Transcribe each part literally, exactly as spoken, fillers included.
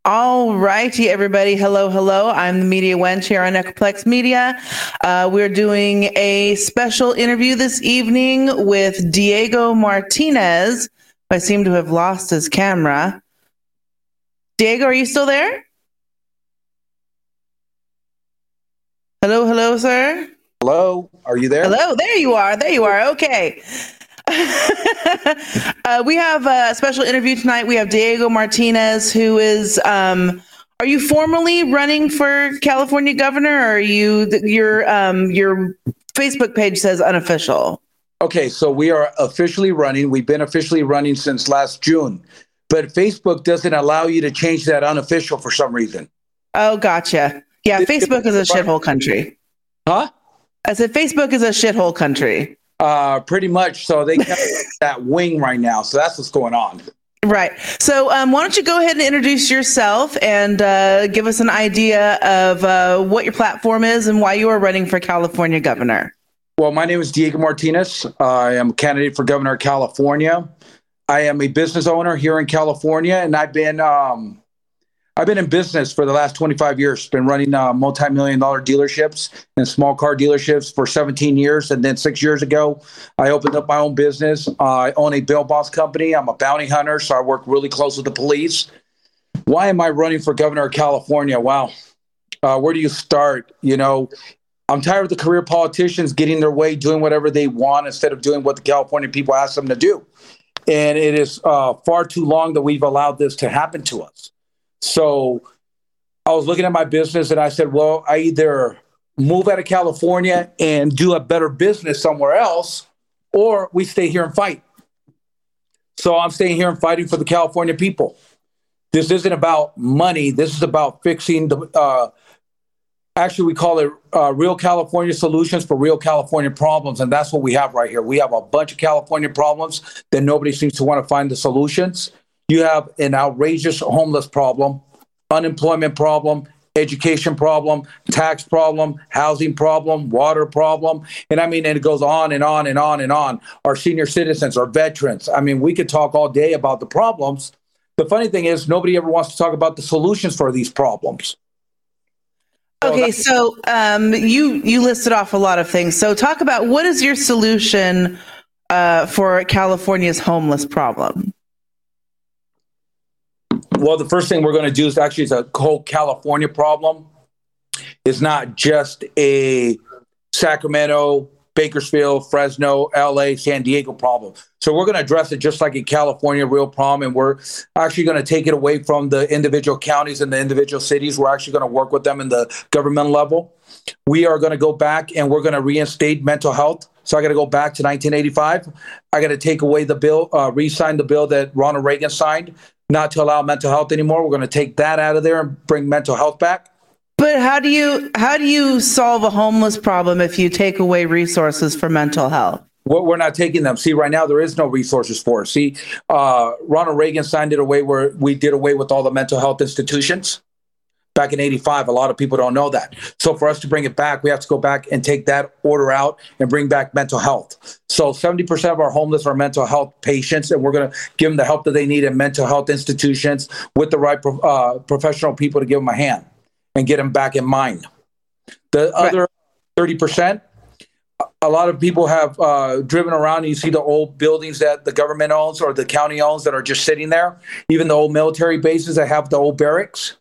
All righty, everybody. Hello, hello. I'm the Media Wench here on Echoplex Media. Uh, we're doing a special interview this evening with Diego Martinez. I seem to have lost his camera. Diego, are you still there? Hello, hello, sir. Hello, are you there? Hello, there you are. There you are. Okay. uh, we have a special interview tonight. We have Diego Martinez, who is, um, are you formally running for California governor, or are you, your, um, your Facebook page says unofficial? Okay, so we are officially running. We've been officially running since last June, but Facebook doesn't allow you to change that unofficial for some reason. Oh, gotcha. Yeah, Facebook is a shithole country. Huh? I said Facebook is a shithole country. Uh, pretty much. So they got that wing right now. So that's what's going on. Right. So um, why don't you go ahead and introduce yourself and uh, give us an idea of uh, what your platform is and why you are running for California governor. Well, my name is Diego Martinez. Uh, I am a candidate for governor of California. I am a business owner here in California, and I've been um, I've been in business for the last twenty-five years. Been running uh, multi-million dollar dealerships and small car dealerships for seventeen years. And then six years ago, I opened up my own business. Uh, I own a bail bonds company. I'm a bounty hunter, so I work really close with the police. Why am I running for governor of California? Wow. Uh, where do you start? You know, I'm tired of the career politicians getting their way, doing whatever they want instead of doing what the California people ask them to do. And it is uh, far too long that we've allowed this to happen to us. So I was looking at my business and I said, well, I either move out of California and do a better business somewhere else, or we stay here and fight. So I'm staying here and fighting for the California people. This isn't about money. This is about fixing the, uh, actually we call it uh, real California solutions for real California problems. And that's what we have right here. We have a bunch of California problems that nobody seems to want to find the solutions. You have an outrageous homeless problem, unemployment problem, education problem, tax problem, housing problem, water problem. And I mean, and it goes on and on and on and on. Our senior citizens, our veterans. I mean, we could talk all day about the problems. The funny thing is, nobody ever wants to talk about the solutions for these problems. Okay, so um, you, you listed off a lot of things. So talk about what is your solution uh, for California's homeless problem? Well, the first thing we're going to do is actually it's a whole California problem. It's not just a Sacramento, Bakersfield, Fresno, L A, San Diego problem. So we're going to address it just like a California real problem. And we're actually going to take it away from the individual counties and the individual cities. We're actually going to work with them in the governmental level. We are going to go back and we're going to reinstate mental health. So I got to go back to nineteen eighty-five. I got to take away the bill, uh, re-sign the bill that Ronald Reagan signed, not to allow mental health anymore. We're going to take that out of there and bring mental health back. But how do you how do you solve a homeless problem if you take away resources for mental health? Well, we're not taking them. See, right now there is no resources for it. See, uh, Ronald Reagan signed it away where we did away with all the mental health institutions back in eighty-five. A lot of people don't know that. So for us to bring it back, we have to go back and take that order out and bring back mental health. So seventy percent of our homeless are mental health patients, and we're going to give them the help that they need in mental health institutions with the right uh, professional people to give them a hand and get them back in mind. The right. Other thirty percent, a lot of people have uh, driven around and you see the old buildings that the government owns or the county owns that are just sitting there, even the old military bases that have the old barracks.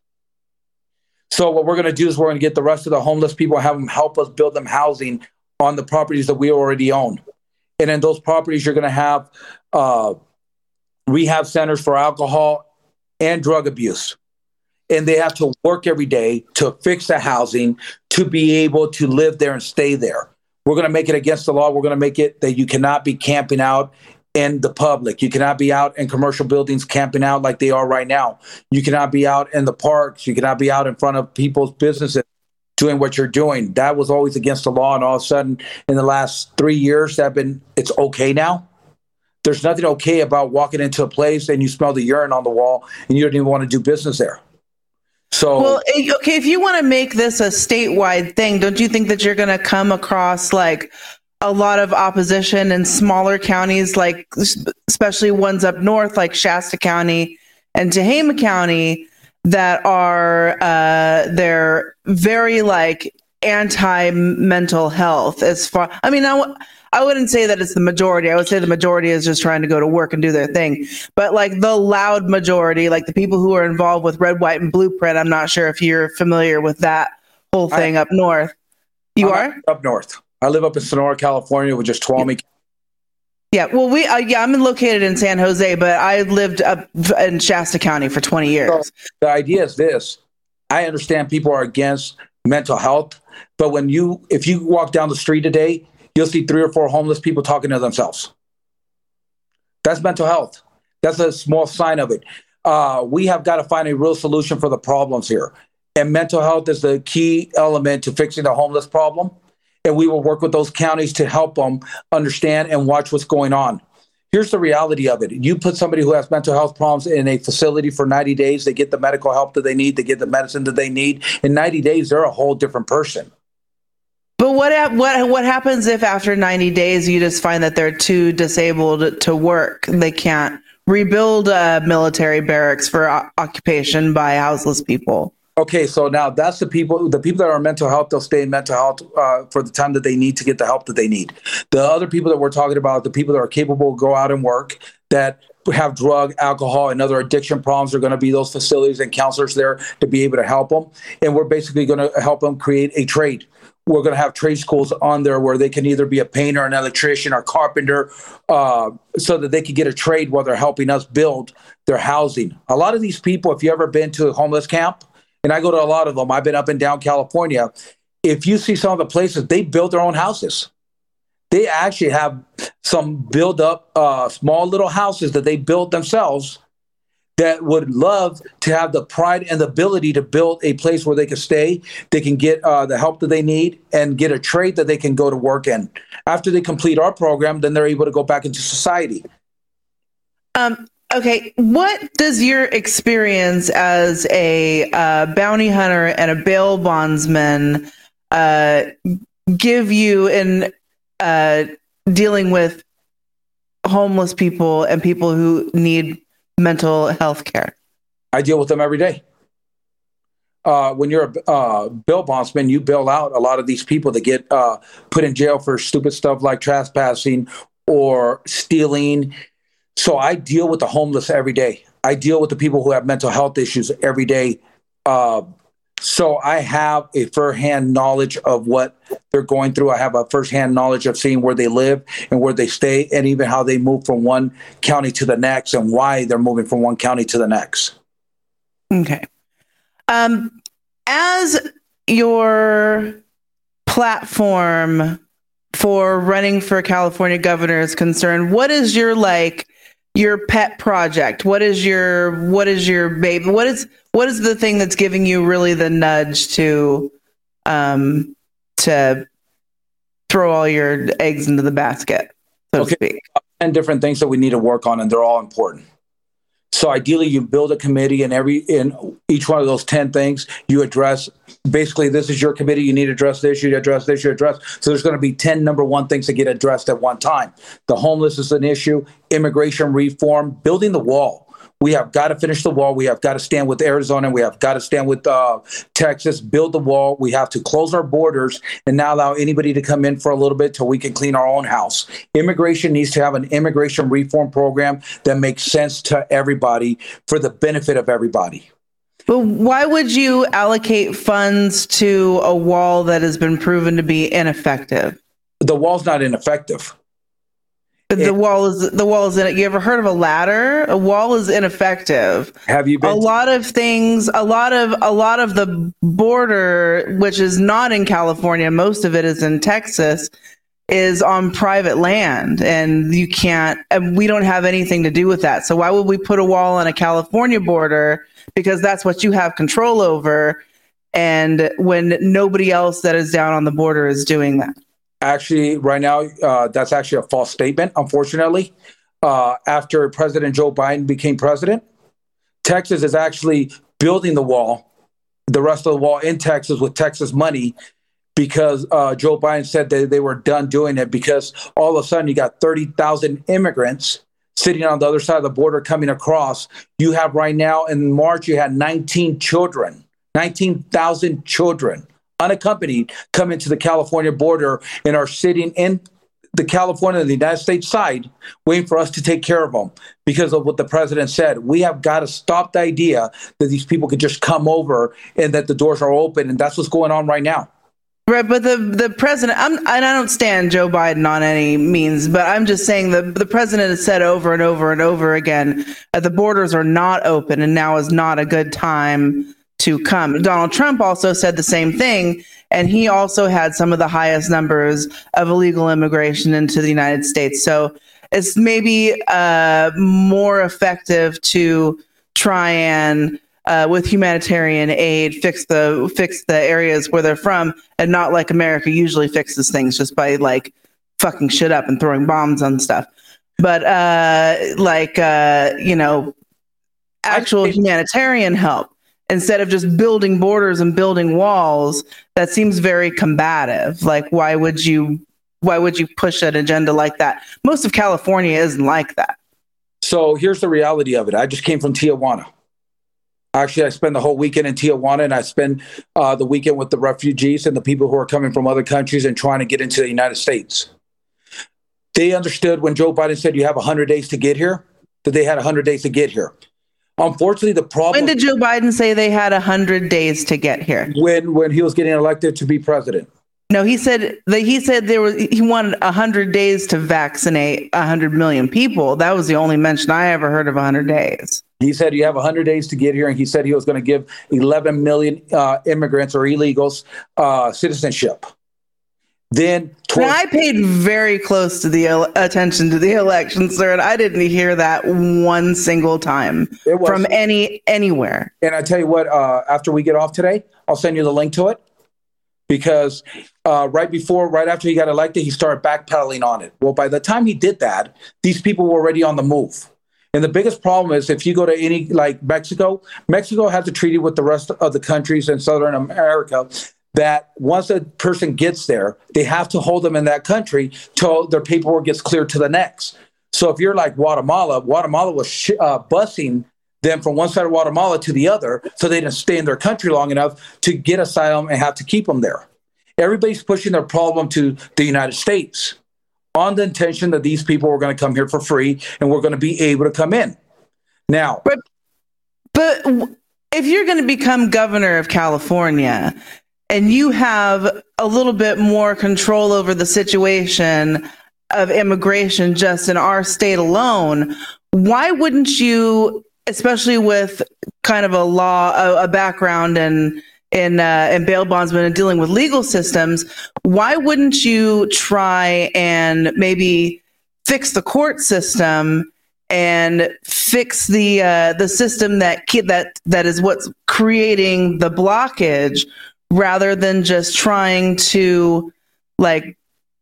So what we're going to do is we're going to get the rest of the homeless people and have them help us build them housing on the properties that we already own. And in those properties, you're going to have uh, rehab centers for alcohol and drug abuse. And they have to work every day to fix the housing, to be able to live there and stay there. We're going to make it against the law. We're going to make it that you cannot be camping out in the public. You cannot be out in commercial buildings camping out like they are right now. You cannot be out in the parks. You cannot be out in front of people's businesses doing what you're doing. That was always against the law. And all of a sudden, in the last three years, that been it's okay now. There's nothing okay about walking into a place and you smell the urine on the wall and you don't even want to do business there. So, well, okay, if you want to make this a statewide thing, don't you think that you're going to come across like a lot of opposition in smaller counties, like especially ones up north, like Shasta County and Tehama County, that are uh, they're very like anti-mental health. As far, I mean, I, w- I wouldn't say that it's the majority. I would say the majority is just trying to go to work and do their thing. But like the loud majority, like the people who are involved with Red, White, and Blueprint, I'm not sure if you're familiar with that whole thing I, up north. You I'm are up north. I live up in Sonora, California, which is Tuolumne. Yeah, well, we uh, yeah, I'm located in San Jose, but I lived up in Shasta County for twenty years. So the idea is this: I understand people are against mental health, but when you, if you walk down the street today, you'll see three or four homeless people talking to themselves. That's mental health. That's a small sign of it. Uh, we have got to find a real solution for the problems here, and mental health is the key element to fixing the homeless problem. And we will work with those counties to help them understand and watch what's going on. Here's the reality of it. You put somebody who has mental health problems in a facility for ninety days, they get the medical help that they need, they get the medicine that they need. In ninety days, they're a whole different person. But what what what happens if after ninety days you just find that they're too disabled to work? They can't rebuild uh, military barracks for o- occupation by houseless people. Okay, so now that's the people, the people that are mental health, they'll stay in mental health uh, for the time that they need to get the help that they need. The other people that we're talking about, the people that are capable to go out and work, that have drug, alcohol, and other addiction problems, are going to be those facilities and counselors there to be able to help them. And we're basically going to help them create a trade. We're going to have trade schools on there where they can either be a painter, an electrician, or carpenter, uh, so that they can get a trade while they're helping us build their housing. A lot of these people, if you've ever been to a homeless camp, and I go to a lot of them, I've been up and down California. If you see some of the places, they build their own houses. They actually have some build up uh, small little houses that they built themselves that would love to have the pride and the ability to build a place where they can stay, they can get uh, the help that they need, and get a trade that they can go to work in. After they complete our program, then they're able to go back into society. Um. Okay, what does your experience as a uh, bounty hunter and a bail bondsman uh, give you in uh, dealing with homeless people and people who need mental health care? I deal with them every day. Uh, when you're a uh, bail bondsman, you bail out a lot of these people that get uh, put in jail for stupid stuff like trespassing or stealing. So I deal with the homeless every day. I deal with the people who have mental health issues every day. Uh, so I have a first-hand knowledge of what they're going through. I have a first-hand knowledge of seeing where they live and where they stay, and even how they move from one county to the next and why they're moving from one county to the next. Okay. Um, as your platform for running for California governor is concerned, what is your like your pet project? What is your what is your baby? What is what is the thing that's giving you really the nudge to um to throw all your eggs into the basket, so okay. to speak? ten different things that we need to work on, and they're all important. So ideally, you build a committee, and every in each one of those ten things, you address. Basically, this is your committee. You need to address this. You address this. You address. So there's going to be ten number one things that get addressed at one time. The homeless is an issue. Immigration reform. Building the wall. We have got to finish the wall. We have got to stand with Arizona. We have got to stand with uh, Texas, build the wall. We have to close our borders and not allow anybody to come in for a little bit till we can clean our own house. Immigration needs to have an immigration reform program that makes sense to everybody for the benefit of everybody. But why would you allocate funds to a wall that has been proven to be ineffective? The wall's not ineffective. The it, wall is the wall is in it. You ever heard of a ladder? A wall is ineffective. Have you been? A lot of things, a lot of a lot of the border, which is not in California, most of it is in Texas, is on private land, and you can't. And we don't have anything to do with that. So why would we put a wall on a California border? Because that's what you have control over, and when nobody else that is down on the border is doing that. Actually, right now, uh, that's actually a false statement, unfortunately. Uh, after President Joe Biden became president, Texas is actually building the wall, the rest of the wall in Texas with Texas money, because uh, Joe Biden said that they were done doing it, because all of a sudden you got thirty thousand immigrants sitting on the other side of the border coming across. You have right now in March, you had nineteen children, nineteen thousand children unaccompanied come into the California border and are sitting in the California, the United States side, waiting for us to take care of them because of what the president said. We have got to stop the idea that these people could just come over and that the doors are open. And that's what's going on right now. Right, but the the president, I'm, and I don't stand Joe Biden on any means, but I'm just saying that the president has said over and over and over again that the borders are not open and now is not a good time to come. Donald Trump also said the same thing, and he also had some of the highest numbers of illegal immigration into the United States. So it's maybe uh, more effective to try and Uh, with humanitarian aid, fix the fix the areas where they're from, and not like America usually fixes things just by like fucking shit up and throwing bombs on stuff. But uh, like uh, you know, actual humanitarian help instead of just building borders and building walls. That seems very combative. Like, why would you? Why would you push an agenda like that? Most of California isn't like that. So here's the reality of it. I just came from Tijuana. Actually, I spend the whole weekend in Tijuana, and I spend uh, the weekend with the refugees and the people who are coming from other countries and trying to get into the United States. They understood when Joe Biden said you have one hundred days to get here, that they had one hundred days to get here. Unfortunately, the problem... When did Joe Biden say they had one hundred days to get here? When when he was getting elected to be president. No, he said that he said there was he wanted one hundred days to vaccinate one hundred million people. That was the only mention I ever heard of one hundred days. He said you have one hundred days to get here, and he said he was going to give eleven million uh, immigrants or illegals uh, citizenship. Then towards- I paid very close to the el- attention to the election, sir, and I didn't hear that one single time from any anywhere. And I tell you what, uh, after we get off today, I'll send you the link to it. Because uh, right before, right after he got elected, he started backpedaling on it. Well, by the time he did that, these people were already on the move. And the biggest problem is if you go to any, like Mexico, Mexico has a treaty with the rest of the countries in Southern America that once a person gets there, they have to hold them in that country till their paperwork gets cleared to the next. So if you're like Guatemala, Guatemala was sh- uh, busing them from one side of Guatemala to the other so they didn't stay in their country long enough to get asylum and have to keep them there. Everybody's pushing their problem to the United States on the intention that these people were going to come here for free and we're going to be able to come in. Now, but, but if you're going to become governor of California and you have a little bit more control over the situation of immigration just in our state alone, why wouldn't you, especially with kind of a law, a, a background in in uh, in bail bondsmen and dealing with legal systems, why wouldn't you try and maybe fix the court system and fix the uh, the system that that that is what's creating the blockage, rather than just trying to like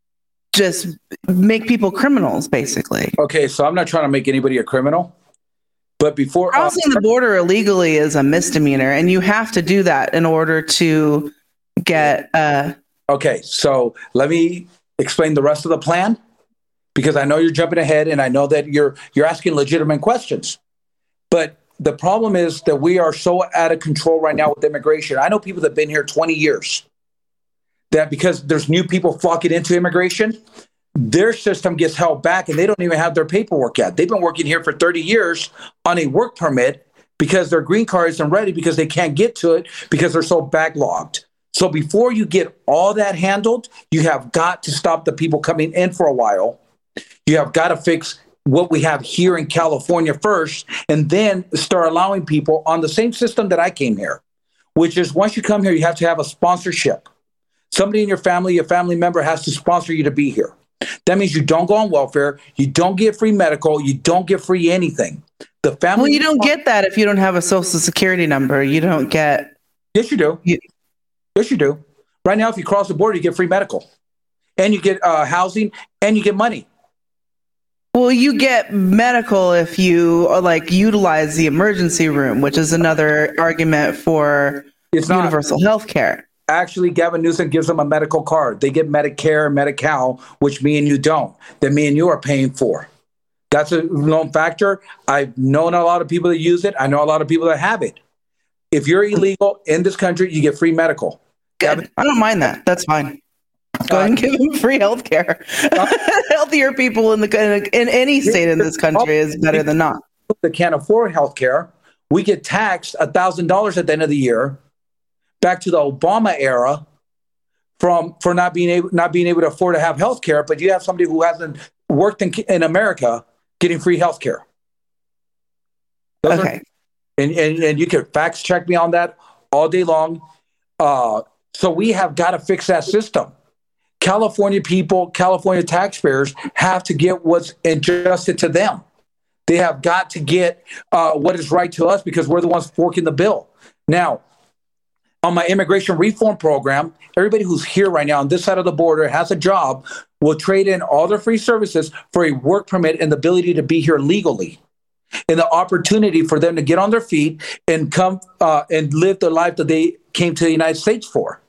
just make people criminals, basically? Okay, so I'm not trying to make anybody a criminal. But before crossing uh, the border illegally is a misdemeanor, and you have to do that in order to get. Uh, okay, so let me explain the rest of the plan, because I know you're jumping ahead, and I know that you're you're asking legitimate questions. But the problem is that we are so out of control right now with immigration. I know people that have been here twenty years. That because there's new people flocking into immigration, their system gets held back and they don't even have their paperwork yet. They've been working here for thirty years on a work permit because their green card isn't ready because they can't get to it because they're so backlogged. So before you get all that handled, you have got to stop the people coming in for a while. You have got to fix what we have here in California first, and then start allowing people on the same system that I came here, which is once you come here, you have to have a sponsorship. Somebody in your family, your family member has to sponsor you to be here. That means you don't go on welfare, you don't get free medical, you don't get free anything. The family. Well, you don't get that if you don't have a social security number. You don't get. Yes, you do. You... Yes, you do. Right now, if you cross the border, you get free medical, and you get uh, housing, and you get money. Well, you get medical if you like utilize the emergency room, which is another argument for it's universal health care. Actually, Gavin Newsom gives them a medical card. They get Medicare and Medi-Cal, which me and you don't, that me and you are paying for. That's a known factor. I've known a lot of people that use it. I know a lot of people that have it. If you're illegal in this country, you get free medical. Good. I don't mind that. That's fine. Go ahead and give them free health care. Healthier people in the in any state in this country is better than not. That can't afford health care, we get taxed one thousand dollars at the end of the year, back to the Obama era, from for not being able not being able to afford to have health care, but you have somebody who hasn't worked in, in America getting free health care. Okay. Are, and, and, and you can fact check me on that all day long. Uh, so we have got to fix that system. California people, California taxpayers have to get what's adjusted to them. They have got to get uh, what is right to us because we're the ones forking the bill. Now, on my immigration reform program, everybody who's here right now on this side of the border has a job will trade in all their free services for a work permit and the ability to be here legally, and the opportunity for them to get on their feet and come uh, and live the life that they came to the United States for.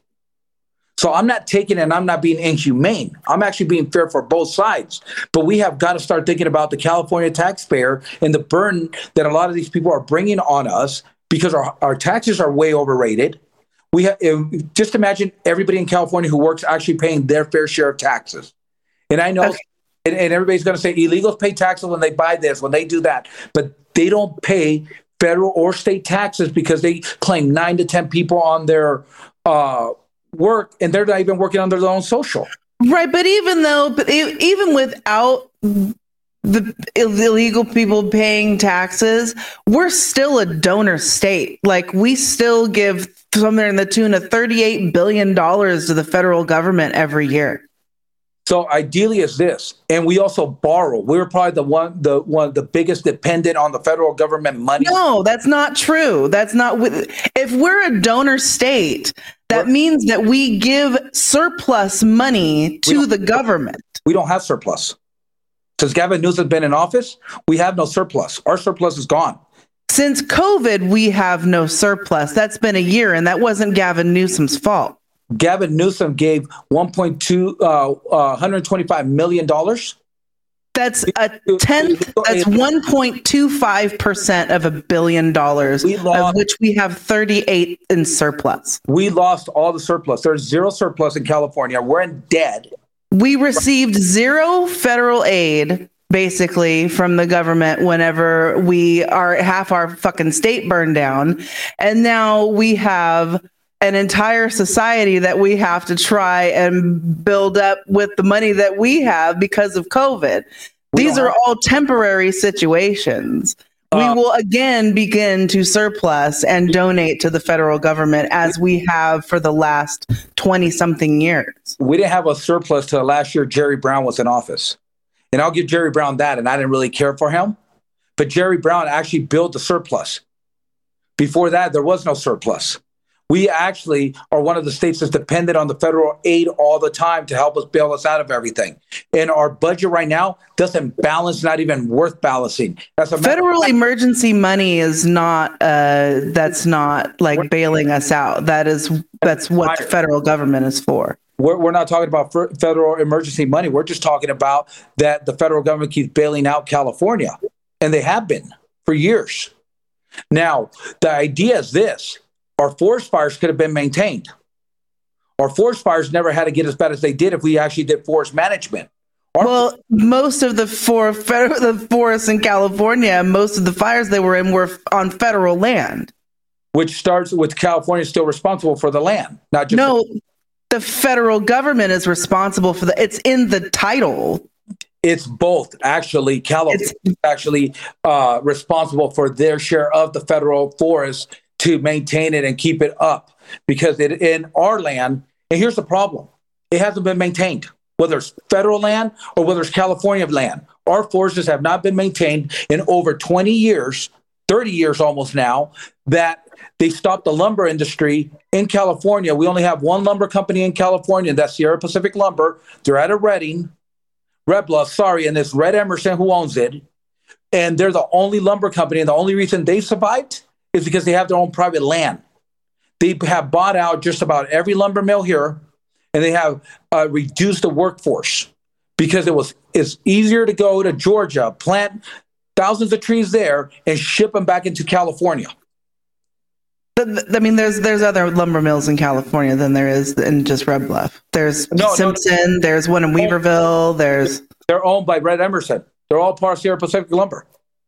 So I'm not taking it and I'm not being inhumane. I'm actually being fair for both sides. But we have got to start thinking about the California taxpayer and the burden that a lot of these people are bringing on us because our, our taxes are way overrated. We have, just imagine everybody in California who works actually paying their fair share of taxes. And I know, okay. and, and everybody's going to say illegals pay taxes when they buy this, when they do that, but they don't pay federal or state taxes because they claim nine to ten people on their uh, work, and they're not even working under their own social. Right, but even though, but even without the illegal people paying taxes, we're still a donor state. Like, we still give somewhere in the tune of thirty-eight billion dollars to the federal government every year. So ideally is this, and we also borrow. We're probably the one, the one, the biggest dependent on the federal government money. No, that's not true. That's not. If we're a donor state, that we're, means that we give surplus money to the government. We don't have surplus. Since Gavin Newsom's been in office, we have no surplus. Our surplus is gone. Since COVID, we have no surplus. That's been a year, and that wasn't Gavin Newsom's fault. Gavin Newsom gave one point two, uh, uh, one hundred twenty-five million dollars. That's a tenth. That's one point two five percent of a billion dollars, of which we have thirty-eight in surplus. We lost all the surplus. There's zero surplus in California. We're in debt. We received zero federal aid, basically, from the government whenever we are half our fucking state burned down. And now we have an entire society that we have to try and build up with the money that we have because of COVID. These are all temporary situations. Uh, we will again begin to surplus and donate to the federal government as we have for the last twenty something years. We didn't have a surplus till last year Jerry Brown was in office. And I'll give Jerry Brown that, and I didn't really care for him. But Jerry Brown actually built the surplus. Before that, there was no surplus. We actually are one of the states that's dependent on the federal aid all the time to help us bail us out of everything. And our budget right now doesn't balance, not even worth balancing. That's a federal emergency money is not, uh, that's not like bailing us out. That is, that's what the federal government is for. We're, we're not talking about federal emergency money. We're just talking about that the federal government keeps bailing out California. And they have been for years. Now, the idea is this. Our forest fires could have been maintained. Our forest fires never had to get as bad as they did if we actually did forest management. Our well, most of the, for, federal, the forests in California, most of the fires they were in were on federal land. Which starts with California still responsible for the land, not just... No, the, the federal government is responsible for the... It's in the title. It's both, actually. California is actually uh, responsible for their share of the federal forest to maintain it and keep it up, because it in our land, and here's the problem, it hasn't been maintained, whether it's federal land or whether it's California land. Our forests have not been maintained in over twenty years, thirty years almost now, that they stopped the lumber industry in California. We only have one lumber company in California, that's Sierra Pacific Lumber. They're out of Redding, Red Bluff, sorry, and it's Red Emerson who owns it. And they're the only lumber company, and the only reason they survived is because they have their own private land. They have bought out just about every lumber mill here, and they have uh, reduced the workforce because it was it's easier to go to Georgia, plant thousands of trees there, and ship them back into California. I mean, there's there's other lumber mills in California than there is in just Red Bluff. There's no, Simpson. No, there's one in Weaverville. There's they're owned by Red Emerson. They're all part of Sierra Pacific Lumber.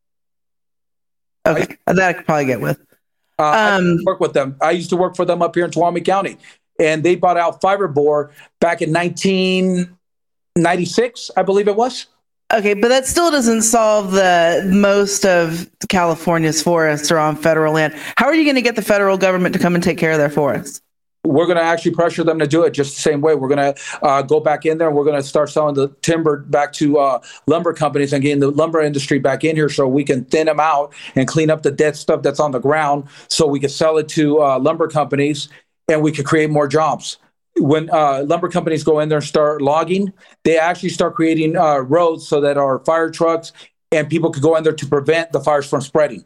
Okay, I, that I could probably get with. Uh, um, I work with them. I used to work for them up here in Tuolumne County, and they bought out Fiberbore back in nineteen ninety-six, I believe it was. Okay, but that still doesn't solve the most of California's forests are on federal land. How are you going to get the federal government to come and take care of their forests? We're going to actually pressure them to do it just the same way. We're going to uh, go back in there and we're going to start selling the timber back to uh, lumber companies and getting the lumber industry back in here so we can thin them out and clean up the dead stuff that's on the ground so we can sell it to uh, lumber companies and we could create more jobs. When uh, lumber companies go in there and start logging, they actually start creating uh, roads so that our fire trucks and people could go in there to prevent the fires from spreading.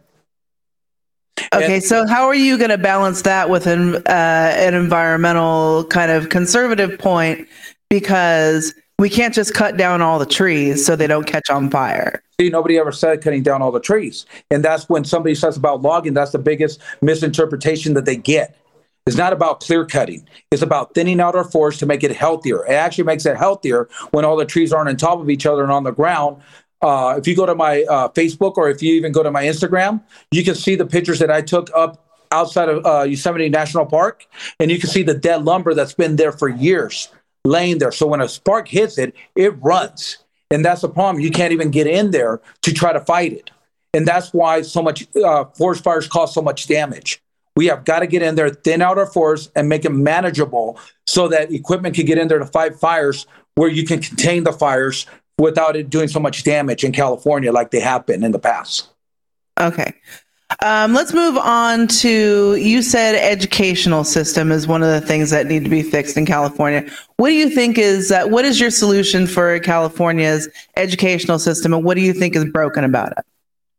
Okay, and, so how are you going to balance that with an, uh, an environmental kind of conservative point? Because we can't just cut down all the trees so they don't catch on fire. See, nobody ever said cutting down all the trees. And that's when somebody says about logging, that's the biggest misinterpretation that they get. It's not about clear cutting. It's about thinning out our forest to make it healthier. It actually makes it healthier when all the trees aren't on top of each other and on the ground. Uh, if you go to my uh, Facebook or if you even go to my Instagram, you can see the pictures that I took up outside of uh, Yosemite National Park, and you can see the dead lumber that's been there for years laying there. So when a spark hits it, it runs. And that's the problem. You can't even get in there to try to fight it. And that's why so much uh, forest fires cause so much damage. We have got to get in there, thin out our forests, and make them manageable so that equipment can get in there to fight fires where you can contain the fires without it doing so much damage in California like they have been in the past. Okay. Um, let's move on to, you said educational system is one of the things that need to be fixed in California. What do you think is, uh, what is your solution for California's educational system, and what do you think is broken about it?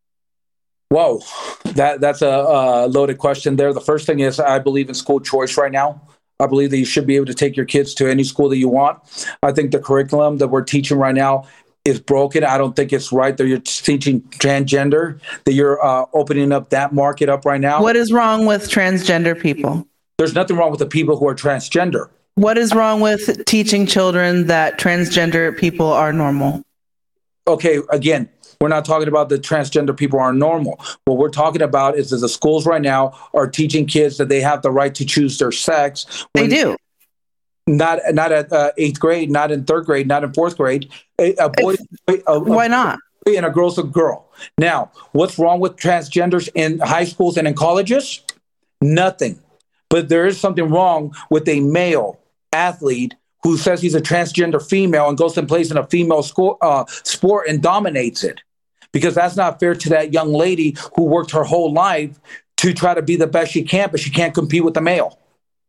Whoa, that that's a, a loaded question there. The first thing is I believe in school choice right now. I believe that you should be able to take your kids to any school that you want. I think the curriculum that we're teaching right now is broken. I don't think it's right that you're teaching transgender, that you're uh, opening up that market up right now. What is wrong with transgender people? There's nothing wrong with the people who are transgender. What is wrong with teaching children that transgender people are normal? Okay, again, we're not talking about the transgender people are normal. What we're talking about is that the schools right now are teaching kids that they have the right to choose their sex. They do. Not not at uh, eighth grade, not in third grade, not in fourth grade. A, a boy, a, a, Why not? A and a girl's a girl. Now, what's wrong with transgenders in high schools and in colleges? Nothing. But there is something wrong with a male athlete who says he's a transgender female and goes and plays in a female school, uh, sport and dominates it. Because that's not fair to that young lady who worked her whole life to try to be the best she can, but she can't compete with the male.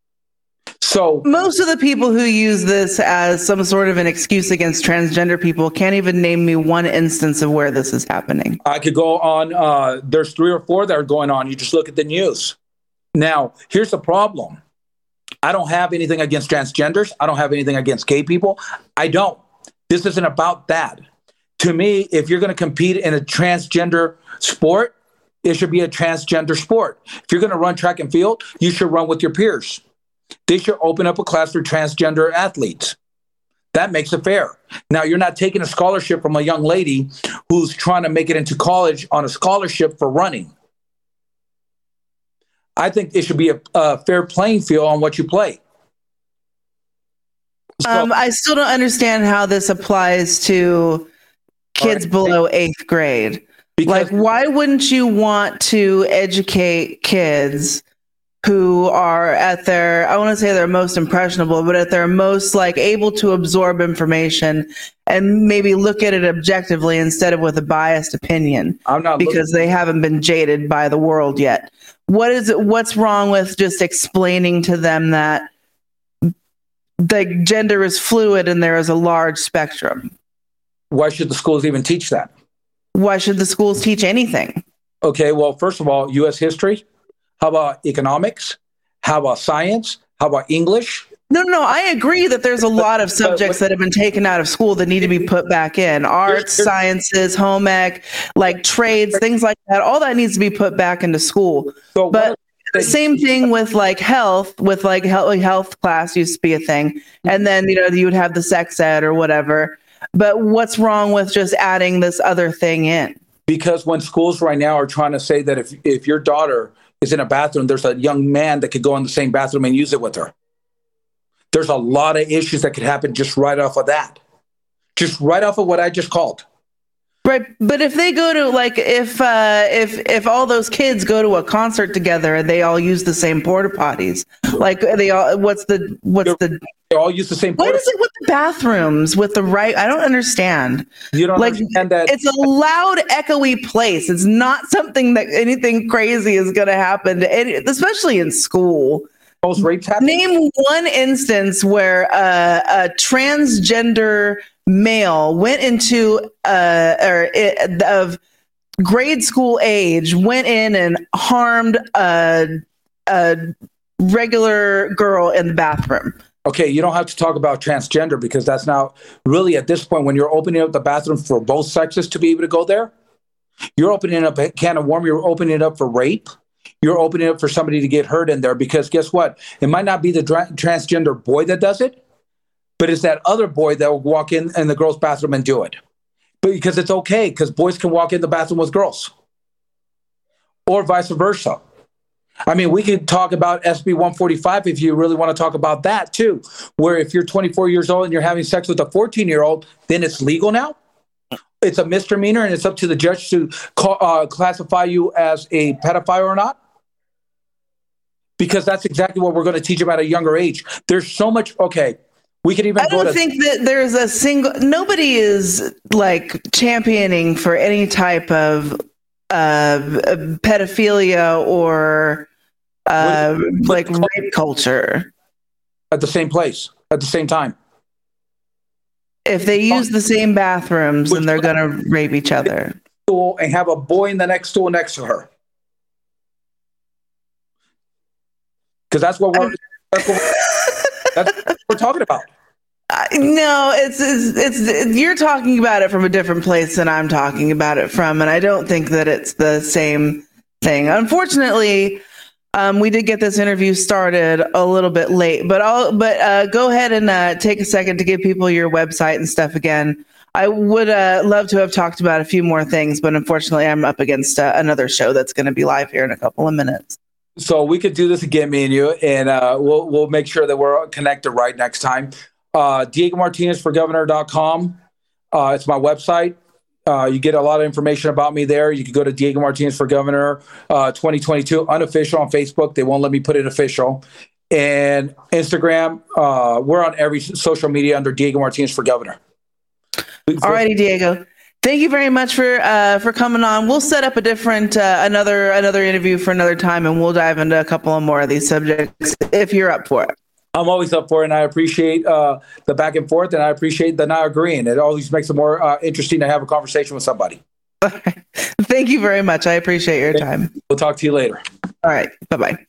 So most of the people who use this as some sort of an excuse against transgender people can't even name me one instance of where this is happening. I could go on. Uh, there's three or four that are going on. You just look at the news. Now, here's the problem. I don't have anything against transgenders. I don't have anything against gay people. I don't. This isn't about that. To me, if you're going to compete in a transgender sport, it should be a transgender sport. If you're going to run track and field, you should run with your peers. They should open up a class for transgender athletes. That makes it fair. Now, you're not taking a scholarship from a young lady who's trying to make it into college on a scholarship for running. I think it should be a, a fair playing field on what you play. So, um, I still don't understand how this applies to kids right. below eighth grade. Because, like, why wouldn't you want to educate kids who are at their, I want to say they're most impressionable, but at their most like able to absorb information and maybe look at it objectively instead of with a biased opinion? I'm not because looking- they haven't been jaded by the world yet. What is it? What's wrong with just explaining to them that the gender is fluid and there is a large spectrum? Why should the schools even teach that? Why should the schools teach anything? Okay, well, first of all, U S history. How about economics? How about science? How about English? No, no, I agree that there's a lot of subjects that have been taken out of school that need to be put back in. Arts, sciences, home ec, like trades, things like that. All that needs to be put back into school. So but the same thing with like health, with like health, health class used to be a thing. And then, you know, you would have the sex ed or whatever. But what's wrong with just adding this other thing in? Because when schools right now are trying to say that if, if your daughter is in a bathroom, there's a young man that could go in the same bathroom and use it with her. There's a lot of issues that could happen just right off of that. Just right off of what I just called. Right. But if they go to like if uh, if if all those kids go to a concert together and they all use the same porta potties, like they all what's the what's They're, the they all use the same porta. What is it with the bathrooms with the right? I don't understand. You don't like, understand that it's a loud, echoey place. It's not something that anything crazy is going to happen to any, especially in school. Most rapes happen? Name one instance where uh, a transgender male went into uh, or it, of grade school age, went in and harmed a, a regular girl in the bathroom. Okay, you don't have to talk about transgender because that's now really at this point when you're opening up the bathroom for both sexes to be able to go there, you're opening up a can of worms. You're opening it up for rape. You're opening it up for somebody to get hurt in there because guess what? It might not be the dra- transgender boy that does it, but it's that other boy that will walk in in the girls' bathroom and do it. But because it's okay, because boys can walk in the bathroom with girls or vice versa. I mean, we could talk about S B one forty-five if you really want to talk about that too, where if you're twenty-four years old and you're having sex with a fourteen-year-old, then it's legal now. It's a misdemeanor and it's up to the judge to call, uh, classify you as a pedophile or not. Because that's exactly what we're going to teach them at a younger age. There's so much. Okay, we could even. I don't go to, think that there's a single. Nobody is like championing for any type of uh, pedophilia or uh, what, like what, rape culture at the same place at the same time. If they use the same bathrooms, then they're going to rape each other. And have a boy in the next stool next to her. Because that's what we're that's what we're, that's what we're talking about. Uh, no, it's, it's it's you're talking about it from a different place than I'm talking about it from, and I don't think that it's the same thing. Unfortunately, um, we did get this interview started a little bit late, but I'll but uh, go ahead and uh, take a second to give people your website and stuff again. I would uh, love to have talked about a few more things, but unfortunately, I'm up against uh, another show that's going to be live here in a couple of minutes. So we could do this again, me and you, and uh, we'll we'll make sure that we're connected right next time. Uh, Diego Martinez for Governor dot com. Uh, it's my website. Uh, you get a lot of information about me there. You can go to Diego Martinez for Governor uh, twenty twenty-two, unofficial on Facebook. They won't let me put it official. And Instagram, uh, we're on every social media under Diego Martinez for Governor. All righty, Diego. Thank you very much for uh, for coming on. We'll set up a different uh, another another interview for another time, and we'll dive into a couple of more of these subjects if you're up for it. I'm always up for it, and I appreciate uh, the back and forth, and I appreciate the not agreeing. It always makes it more uh, interesting to have a conversation with somebody. Thank you very much. I appreciate your time. We'll talk to you later. All right. Bye-bye.